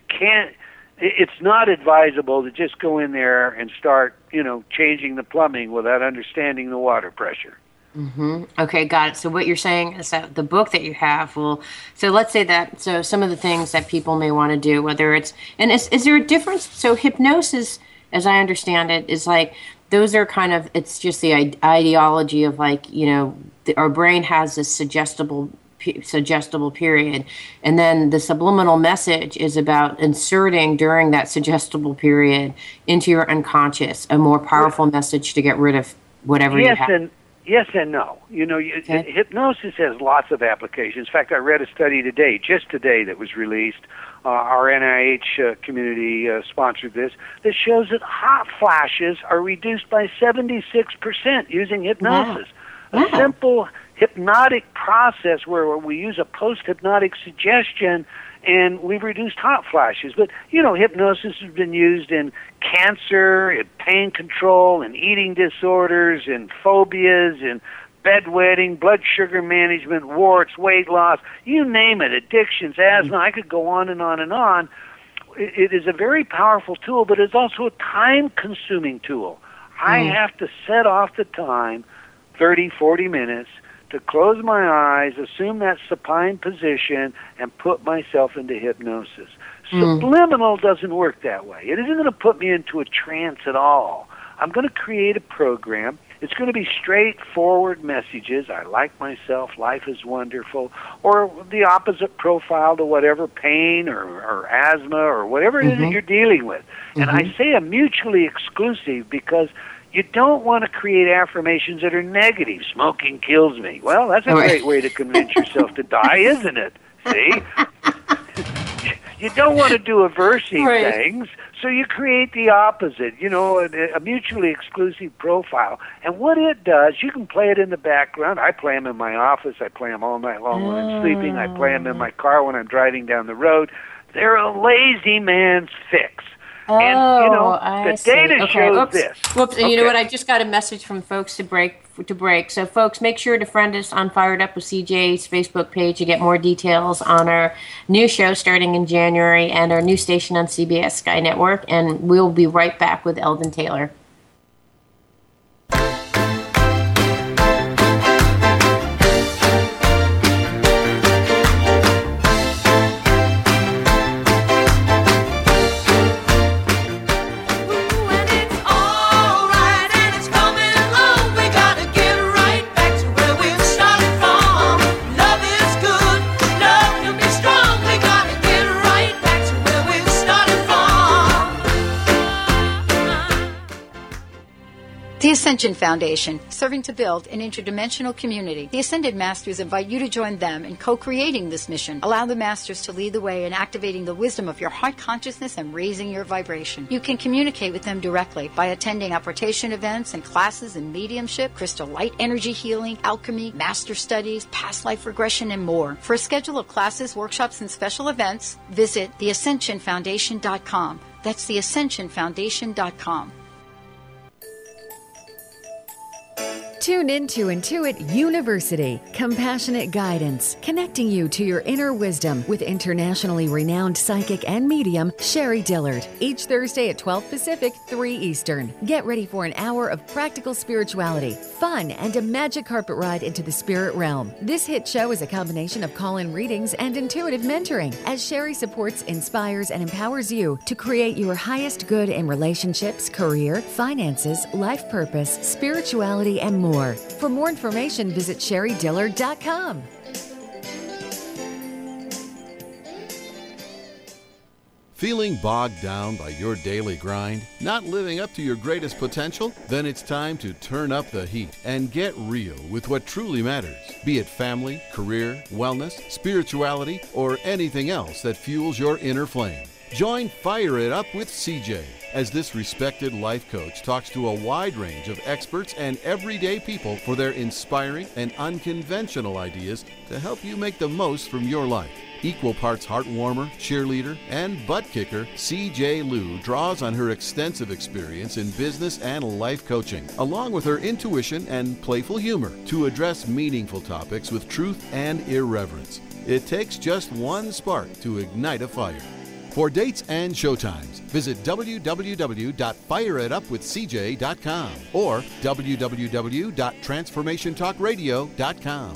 It's not advisable to just go in there and start, changing the plumbing without understanding the water pressure. Okay, got it. So what you're saying is that the book that you have so let's say that, so some of the things that people may want to do, whether it's, and is there a difference? So hypnosis, as I understand it, is like, those are kind of, it's just the ideology of like, our brain has this suggestible period, and then the subliminal message is about inserting during that suggestible period into your unconscious a more powerful message to get rid of whatever you have. Yes and no. Hypnosis has lots of applications. In fact, I read a study just today, that was released. Our NIH community sponsored this, that shows that hot flashes are reduced by 76% using hypnosis. Wow. A simple hypnotic process where we use a post-hypnotic suggestion, and we've reduced hot flashes. But, hypnosis has been used in cancer, in pain control, in eating disorders, in phobias, in bedwetting, blood sugar management, warts, weight loss, you name it, addictions, asthma. I could go on and on and on. It is a very powerful tool, but it's also a time-consuming tool. I have to set off the time, 30, 40 minutes, to close my eyes, assume that supine position, and put myself into hypnosis. Subliminal doesn't work that way. It isn't going to put me into a trance at all. I'm going to create a program. It's going to be straightforward messages. I like myself, life is wonderful, or the opposite profile to whatever pain or asthma or whatever it is that you're dealing with. And I say a mutually exclusive because you don't want to create affirmations that are negative. Smoking kills me. Well, that's a great way to convince yourself to die, isn't it? See? You don't want to do aversive things, so you create the opposite, a mutually exclusive profile. And what it does, you can play it in the background. I play them in my office. I play them all night long when I'm sleeping. I play them in my car when I'm driving down the road. They're a lazy man's fix. And, the data shows this. Whoops, and you know what? I just got a message from folks to break. So, folks, make sure to friend us on Fired Up with CJ's Facebook page to get more details on our new show starting in January and our new station on CBS Sky Network. And we'll be right back with Eldon Taylor. The Ascension Foundation, serving to build an interdimensional community. The Ascended Masters invite you to join them in co-creating this mission. Allow the Masters to lead the way in activating the wisdom of your heart consciousness and raising your vibration. You can communicate with them directly by attending apportation events and classes in mediumship, crystal light energy healing, alchemy, master studies, past life regression, and more. For a schedule of classes, workshops, and special events, visit theascensionfoundation.com. That's theascensionfoundation.com. Tune in to Intuit University, compassionate guidance, connecting you to your inner wisdom with internationally renowned psychic and medium Sherry Dillard. Each Thursday at 12 Pacific, 3 Eastern. Get ready for an hour of practical spirituality, fun, and a magic carpet ride into the spirit realm. This hit show is a combination of call-in readings and intuitive mentoring, as Sherry supports, inspires, and empowers you to create your highest good in relationships, career, finances, life purpose, spirituality, and more. For more information, visit SherryDillard.com. Feeling bogged down by your daily grind? Not living up to your greatest potential? Then it's time to turn up the heat and get real with what truly matters. Be it family, career, wellness, spirituality, or anything else that fuels your inner flame. Join Fire It Up with CJ as this respected life coach talks to a wide range of experts and everyday people for their inspiring and unconventional ideas to help you make the most from your life. Equal parts heartwarmer, cheerleader, and butt kicker, CJ Liu draws on her extensive experience in business and life coaching, along with her intuition and playful humor, to address meaningful topics with truth and irreverence. It takes just one spark to ignite a fire. For dates and showtimes, visit www.fireitupwithcj.com or www.transformationtalkradio.com.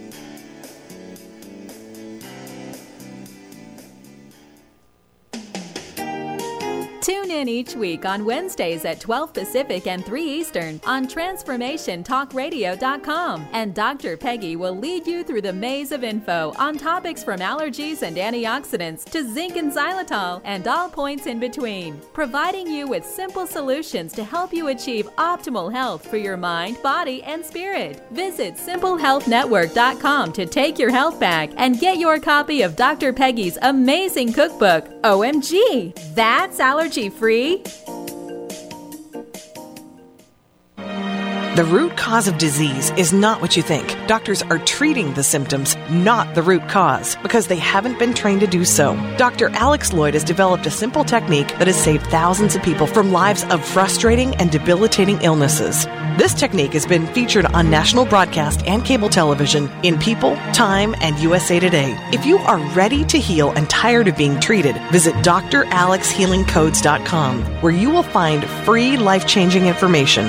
Tune in each week on Wednesdays at 12 Pacific and 3 Eastern on TransformationTalkRadio.com, and Dr. Peggy will lead you through the maze of info on topics from allergies and antioxidants to zinc and xylitol and all points in between, providing you with simple solutions to help you achieve optimal health for your mind, body, and spirit. Visit SimpleHealthNetwork.com to take your health back and get your copy of Dr. Peggy's amazing cookbook, OMG! That's allergy free. The root cause of disease is not what you think. Doctors are treating the symptoms, not the root cause, because they haven't been trained to do so. Dr. Alex Lloyd has developed a simple technique that has saved thousands of people from lives of frustrating and debilitating illnesses. This technique has been featured on national broadcast and cable television in People, Time, and USA Today. If you are ready to heal and tired of being treated, visit dralexhealingcodes.com, where you will find free life-changing information.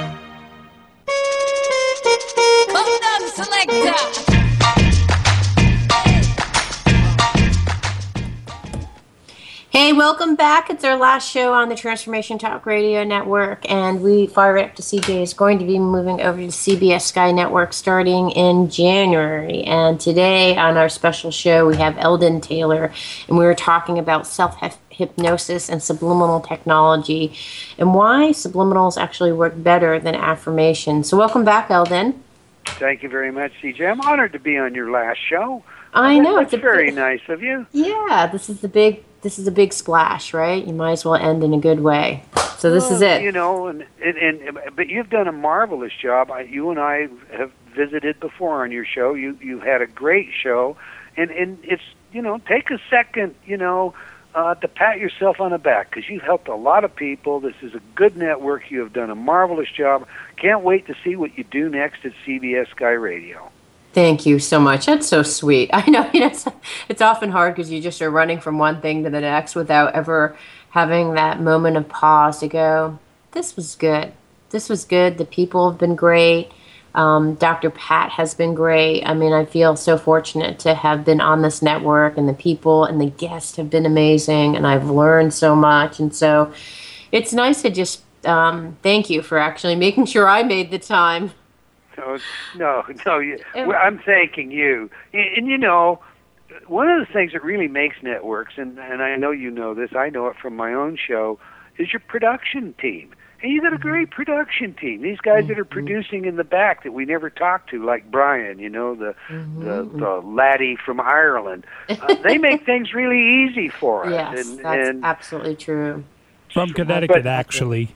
Hey, welcome back. It's our last show on the Transformation Talk Radio Network, and we Fire It Up to CJ is going to be moving over to CBS Sky Network starting in January. And today on our special show, we have Eldon Taylor, and we were talking about self-hypnosis and subliminal technology and why subliminals actually work better than affirmations. So welcome back, Eldon. Thank you very much, CJ. I'm honored to be on your last show. I know. It's very nice of you. Yeah, this is a big splash, right? You might as well end in a good way. So this is it. You know, but you've done a marvelous job. You and I have visited before on your show. You had a great show, and it's, you know, take a second, you know, to pat yourself on the back, because you've helped a lot of people. This is a good network. You have done a marvelous job. Can't wait to see what you do next at CBS Sky Radio. Thank you so much. That's so sweet. I know, you know, it's often hard because you just are running from one thing to the next without ever having that moment of pause to go, this was good. This was good. The people have been great. Dr. Pat has been great. I mean, I feel so fortunate to have been on this network, and the people and the guests have been amazing, and I've learned so much. And so it's nice to just thank you for actually making sure I made the time. No, I'm thanking you. And you know, one of the things that really makes networks, and I know you know this, I know it from my own show, is your production team. And you got a great production team. These guys that are producing in the back that we never talk to, like Brian, you know, the laddie from Ireland. They make things really easy for us. Yes, that's absolutely true. From Connecticut, actually.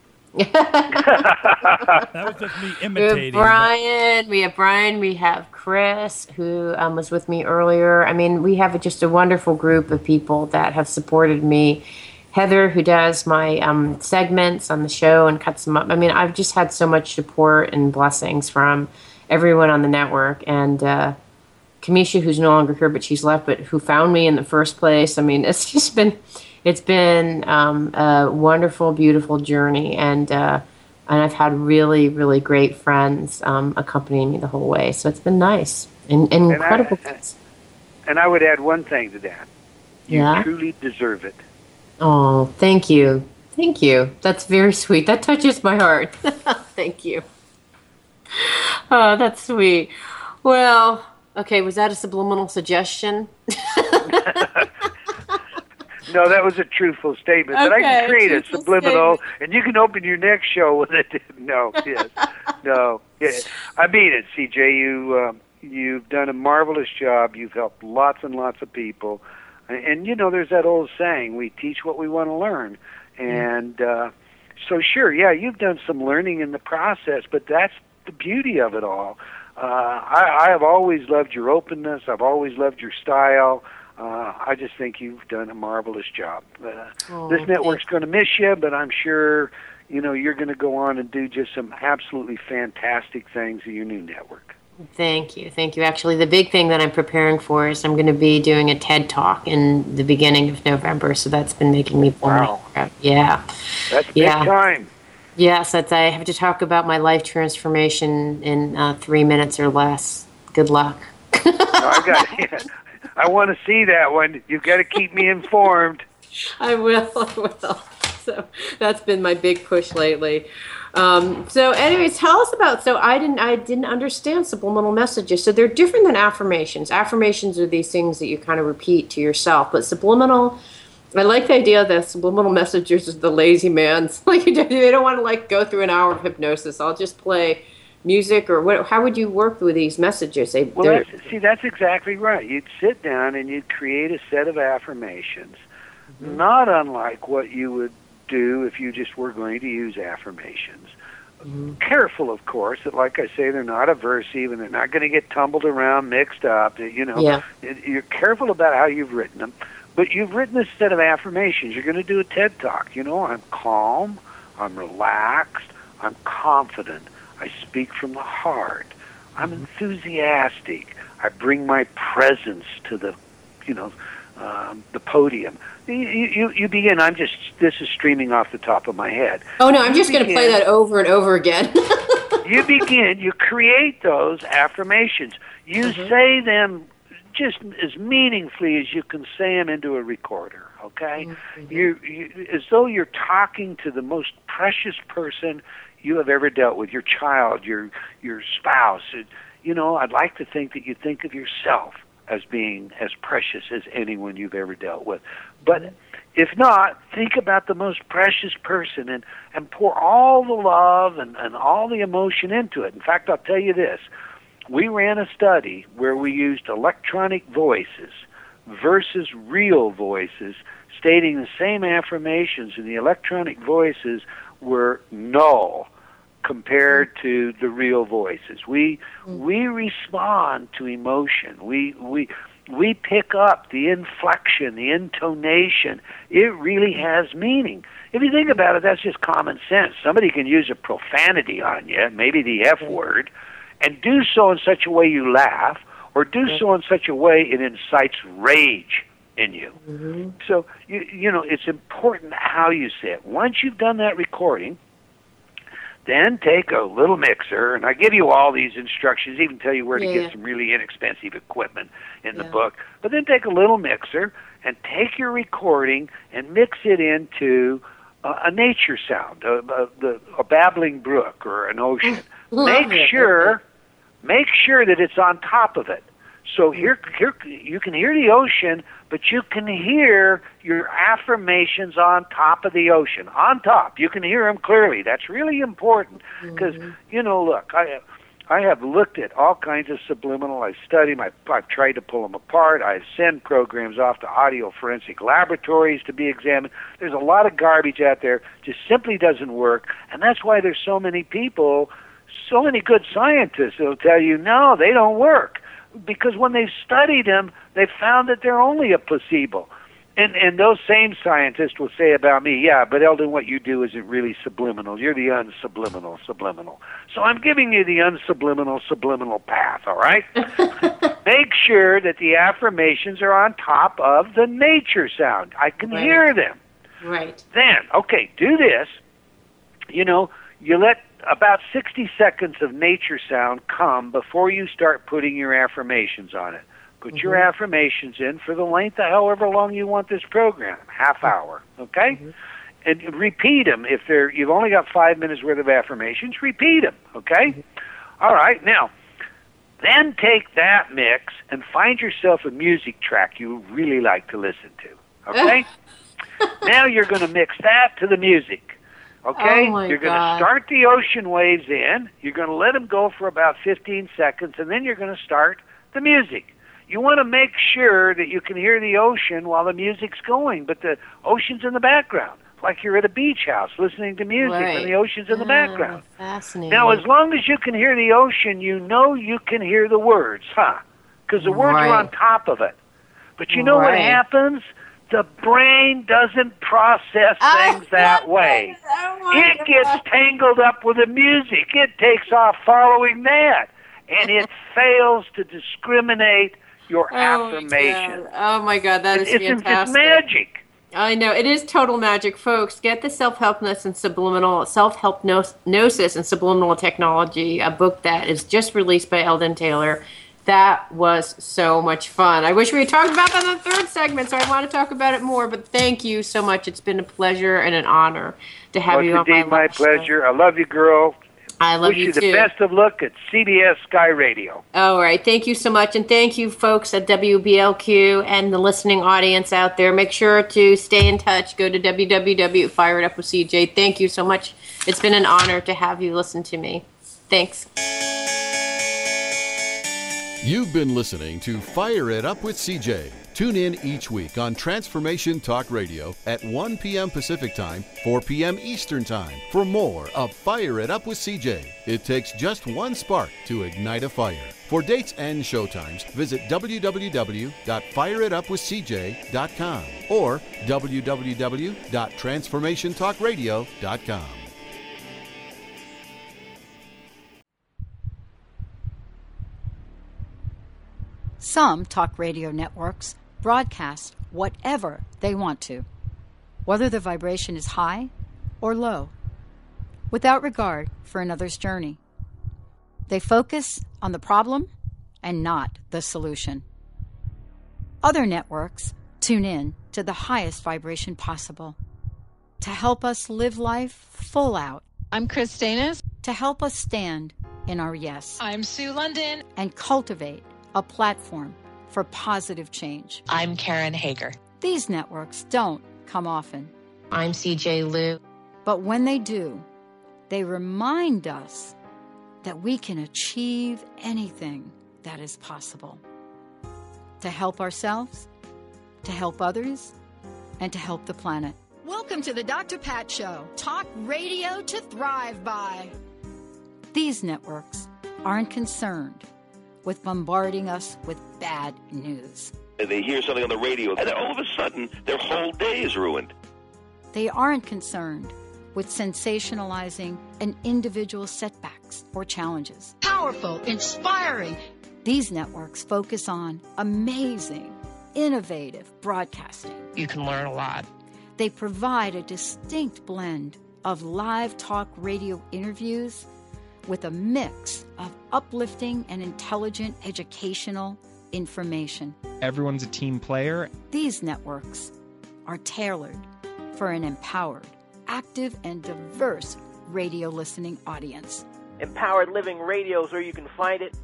That was just me imitating. We have Brian, we have Chris, who was with me earlier. I mean, we have just a wonderful group of people that have supported me. Heather, who does my segments on the show and cuts them up. I mean, I've just had so much support and blessings from everyone on the network. And Kamisha, who's no longer here, but she's left, but who found me in the first place. I mean, it's just been... It's been a wonderful, beautiful journey, and I've had really, really great friends accompanying me the whole way. So it's been nice and incredible. And I would add one thing to that. You truly deserve it. Oh, thank you. Thank you. That's very sweet. That touches my heart. Thank you. Oh, that's sweet. Well, okay, was that a subliminal suggestion? No, that was a truthful statement. Okay, but I can create a subliminal, and you can open your next show with it. No, yes. No. Yeah. I mean it, CJ. You've done a marvelous job. You've helped lots and lots of people. And you know, there's that old saying, we teach what we want to learn. And so, sure, yeah, you've done some learning in the process, but that's the beauty of it all. I have always loved your openness. I've always loved your style. I just think you've done a marvelous job. This network's going to miss you, but I'm sure, you know, you're going to go on and do just some absolutely fantastic things in your new network. Thank you. Thank you. Actually, the big thing that I'm preparing for is I'm going to be doing a TED Talk in the beginning of November, so that's been making me wow. Yeah. That's big time. Yes, I have to talk about my life transformation in 3 minutes or less. Good luck. I want to see that one. You've got to keep me informed. I will. So that's been my big push lately. So anyways, tell us about, so I didn't understand subliminal messages. So they're different than affirmations. Affirmations are these things that you kind of repeat to yourself, but subliminal, I like the idea that subliminal messages is the lazy man's. Like, they don't want to like go through an hour of hypnosis. I'll just play music, or what? How would you work with these messages? That's exactly right. You'd sit down and you'd create a set of affirmations, not unlike what you would do if you just were going to use affirmations. Careful, of course, that, like I say, they're not aversive and they're not going to get tumbled around, mixed up. You're careful about how you've written them. But you've written this set of affirmations. You're going to do a TED Talk. I'm calm, I'm relaxed, I'm confident, I speak from the heart, I'm enthusiastic, I bring my presence to the podium. You begin. This is streaming off the top of my head. Oh no, I'm just going to play that over and over again. You begin. You create those affirmations. You say them just as meaningfully as you can say them into a recorder. Okay, you as though you're talking to the most precious person you have ever dealt with, your child, your spouse. I'd like to think that you think of yourself as being as precious as anyone you've ever dealt with. But if not, think about the most precious person and pour all the love and all the emotion into it. In fact, I'll tell you this. We ran a study where we used electronic voices versus real voices, stating the same affirmations, and the electronic voices were null compared to the real voices. We respond to emotion. We pick up the inflection, the intonation. It really has meaning. If you think about it, that's just common sense. Somebody can use a profanity on you, maybe the F word, and do so in such a way you laugh, or do so in such a way it incites rage in you. So, it's important how you say it. Once you've done that recording, then take a little mixer, and I give you all these instructions, even tell you where to get some really inexpensive equipment in the book. But then take a little mixer and take your recording and mix it into a nature sound, a babbling brook or an ocean. Make sure that it's on top of it. So here you can hear the ocean, but you can hear your affirmations on top of the ocean. On top. You can hear them clearly. That's really important because, look, I have looked at all kinds of subliminal. I've studied them. I've tried to pull them apart. I send programs off to audio forensic laboratories to be examined. There's a lot of garbage out there. Just simply doesn't work. And that's why there's so many people, so many good scientists that'll tell you, no, they don't work. Because when they've studied them, they've found that they're only a placebo. And those same scientists will say about me, yeah, but Eldon, what you do isn't really subliminal. You're the unsubliminal subliminal. So I'm giving you the unsubliminal subliminal path, all right? Make sure that the affirmations are on top of the nature sound. I can hear them. Right. Then, okay, do this. You let about 60 seconds of nature sound come before you start putting your affirmations on it. Put your affirmations in for the length of however long you want this program, half hour, okay? And repeat them. If you've only got 5 minutes worth of affirmations, repeat them, okay? All right, now, then take that mix and find yourself a music track you really like to listen to, okay? Now you're going to mix that to the music. Okay, you're going to start the ocean waves in. You're going to let them go for about 15 seconds, and then you're going to start the music. You want to make sure that you can hear the ocean while the music's going, but the ocean's in the background, like you're at a beach house listening to music and the ocean's in the background. Fascinating. Now, as long as you can hear the ocean, you know you can hear the words, because the words are on top of it. But you know what happens? The brain doesn't process things that way. It gets tangled up with the music. It takes off following that. And it fails to discriminate your affirmation. Oh, my God. That is fantastic. It's magic. I know. It is total magic, folks. Get the Self-Helpness and Subliminal, Self-Helpnosis and Subliminal Technology, a book that is just released by Eldon Taylor. That was so much fun. I wish we had talked about that in the third segment, so I want to talk about it more, but thank you so much. It's been a pleasure and an honor to have you on my pleasure. I love you, girl. I love you, too. Wish you the best of luck at CBS Sky Radio. All right. Thank you so much, and thank you, folks at WBLQ and the listening audience out there. Make sure to stay in touch. Go to www.fireitupwithcj. Thank you so much. It's been an honor to have you listen to me. Thanks. You've been listening to Fire It Up with CJ. Tune in each week on Transformation Talk Radio at 1 p.m. Pacific Time, 4 p.m. Eastern Time for more of Fire It Up with CJ. It takes just one spark to ignite a fire. For dates and showtimes, visit www.fireitupwithcj.com or www.transformationtalkradio.com. Some talk radio networks broadcast whatever they want to, whether the vibration is high or low, without regard for another's journey. They focus on the problem and not the solution. Other networks tune in to the highest vibration possible to help us live life full out. I'm Chris Stanis. To help us stand in our yes. I'm Sue London. And cultivate a platform for positive change. I'm Karen Hager. These networks don't come often. I'm CJ Liu. But when they do, they remind us that we can achieve anything that is possible. To help ourselves, to help others, and to help the planet. Welcome to the Dr. Pat Show. Talk radio to thrive by. These networks aren't concerned with bombarding us with bad news. They hear something on the radio, and then all of a sudden, their whole day is ruined. They aren't concerned with sensationalizing an individual's setbacks or challenges. Powerful, inspiring. These networks focus on amazing, innovative broadcasting. You can learn a lot. They provide a distinct blend of live talk radio interviews with a mix of uplifting and intelligent educational information. Everyone's a team player. These networks are tailored for an empowered, active, and diverse radio listening audience. Empowered Living Radio is where you can find it.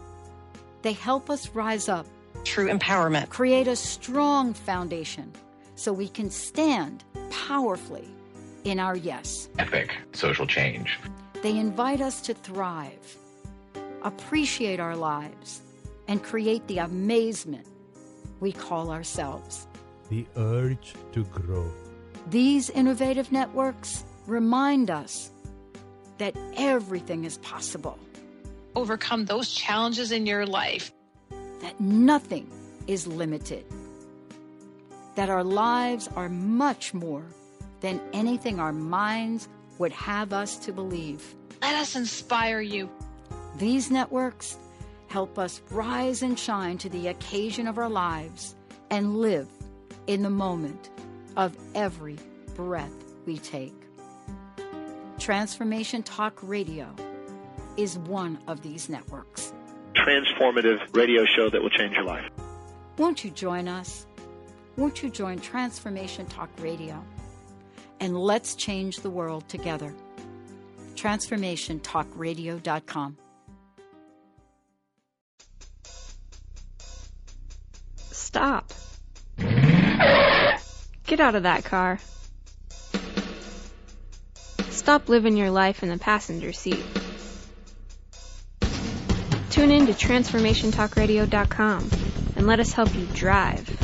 They help us rise up. True empowerment. Create a strong foundation so we can stand powerfully in our yes. Epic social change. They invite us to thrive, appreciate our lives, and create the amazement we call ourselves. The urge to grow. These innovative networks remind us that everything is possible. Overcome those challenges in your life. That nothing is limited. That our lives are much more than anything our minds would have us to believe. Let us inspire you. These networks help us rise and shine to the occasion of our lives and live in the moment of every breath we take. Transformation Talk Radio is one of these networks. Transformative radio show that will change your life. Won't you join us? Won't you join Transformation Talk Radio? And let's change the world together. TransformationTalkRadio.com. Stop. Get out of that car. Stop living your life in the passenger seat. Tune in to TransformationTalkRadio.com and let us help you drive.